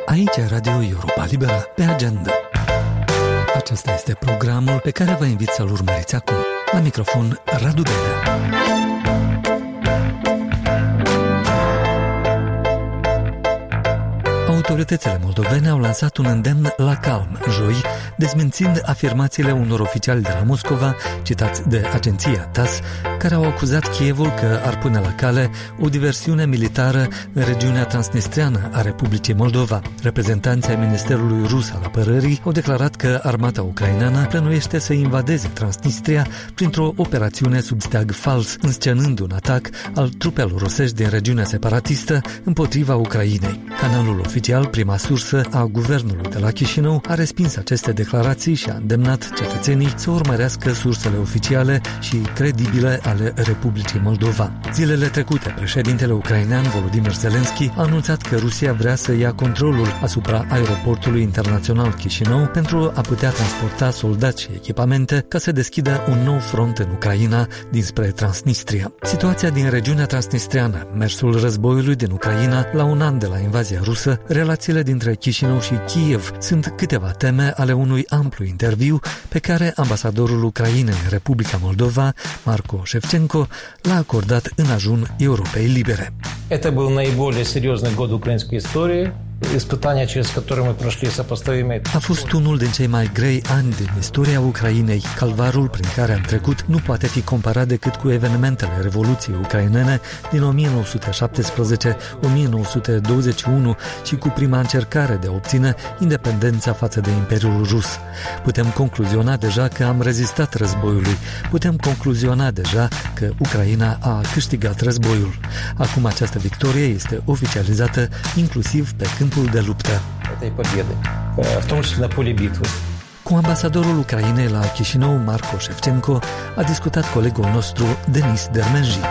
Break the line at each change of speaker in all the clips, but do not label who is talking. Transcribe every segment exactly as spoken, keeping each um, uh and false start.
Aici Radio Europa Liberă, pe agenda. Acesta este programul pe care vă invit să-l urmăriți acum. La microfon, Radu Belea. Autoritățile moldovene au lansat un îndemn la calm, joi, dezmințind afirmațiile unor oficiali de la Moscova, citați de agenția T A S S, care au acuzat Kievul că ar pune la cale o diversiune militară în regiunea transnistreană a Republicii Moldova. Reprezentanții ai Ministerului Rus al Apărării au declarat că armata ucraineană plănuiește să invadeze Transnistria printr-o operațiune sub steag fals, înscenând un atac al trupelor rusești din regiunea separatistă împotriva Ucrainei. Canalul oficial, prima sursă a guvernului de la Chișinău, a respins aceste declarații și a îndemnat cetățenii să urmărească sursele oficiale și credibile ale Republicii Moldova. Zilele trecute, președintele ucrainean Volodymyr Zelensky a anunțat că Rusia vrea să ia controlul asupra aeroportului internațional Chișinău pentru a putea transporta soldați și echipamente ca să deschidă un nou front în Ucraina dinspre Transnistria. Situația din regiunea transnistreană, mersul războiului din Ucraina la un an de la invazia rusă, relațiile dintre Chișinău și Kiev sunt câteva teme ale unui amplu interviu pe care ambasadorul Ucrainei în Republica Moldova, Marco Shevchenko, l-a acordat în ajun Europei Libere.
Это был наиболее серьезный год украинской истории. Испытания, через которые мы прошли, сопоставимые.
A fost unul din cei mai grei ani din istoria Ucrainei. Calvarul prin care am trecut nu poate fi comparat decât cu evenimentele Revoluției ucrainene din o mie nouă sute șaptesprezece - o mie nouă sute douăzeci și unu și cu prima încercare de a obține independența față de Imperiul Rus. Putem concluziona deja că am rezistat războiului. Putem concluziona deja că Ucraina a câștigat războiul. Acum această victorie este oficializată inclusiv pe câmpul de luptă. Cu ambasadorul Ucrainei la Chișinău, Marco Shevchenko, a discutat colegul nostru, Denis Dermenji.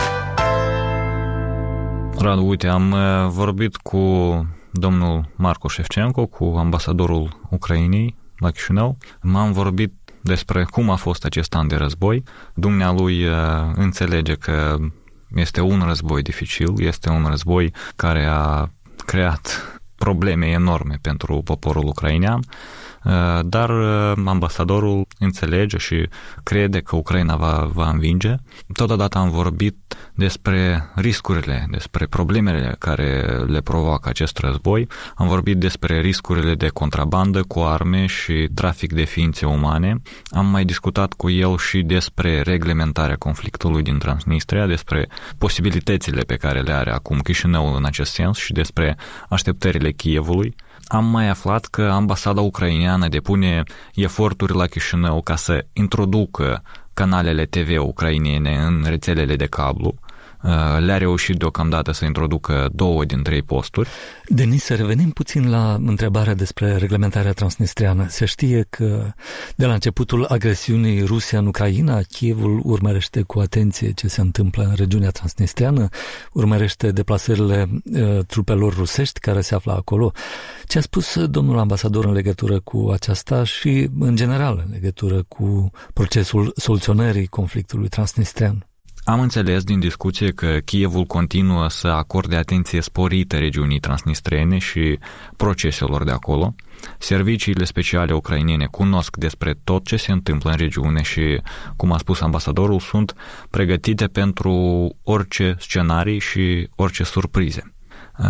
Radu, uite, am vorbit cu domnul Marco Shevchenko, cu ambasadorul Ucrainei la Chișinău. M-am vorbit despre cum a fost acest an de război. Dumnealui înțelege că este un război dificil, este un război care a creat probleme enorme pentru poporul ucrainean, dar ambasadorul înțelege și crede că Ucraina va, va învinge. Totodată am vorbit despre riscurile, despre problemele care le provoacă acest război. Am vorbit despre riscurile de contrabandă cu arme și trafic de ființe umane. Am mai discutat cu el și despre reglementarea conflictului din Transnistria, despre posibilitățile pe care le are acum Chișinăul în acest sens și despre așteptările Kievului. Am mai aflat că ambasada ucraineană depune eforturi la Chișinău ca să introducă canalele T V ucrainene în rețelele de cablu. Le-a reușit deocamdată să introducă două din trei posturi.
Denis, să revenim puțin la întrebarea despre reglementarea transnistreană. Se știe că de la începutul agresiunii Rusia în Ucraina, Kievul urmărește cu atenție ce se întâmplă în regiunea transnistreană, urmărește deplasările uh, trupelor rusești care se află acolo. Ce a spus domnul ambasador în legătură cu aceasta și, în general, în legătură cu procesul soluționării conflictului transnistrean?
Am înțeles din discuție că Kievul continuă să acorde atenție sporită regiunii transnistrene și proceselor de acolo. Serviciile speciale ucrainene cunosc despre tot ce se întâmplă în regiune și, cum a spus ambasadorul, sunt pregătite pentru orice scenarii și orice surprize.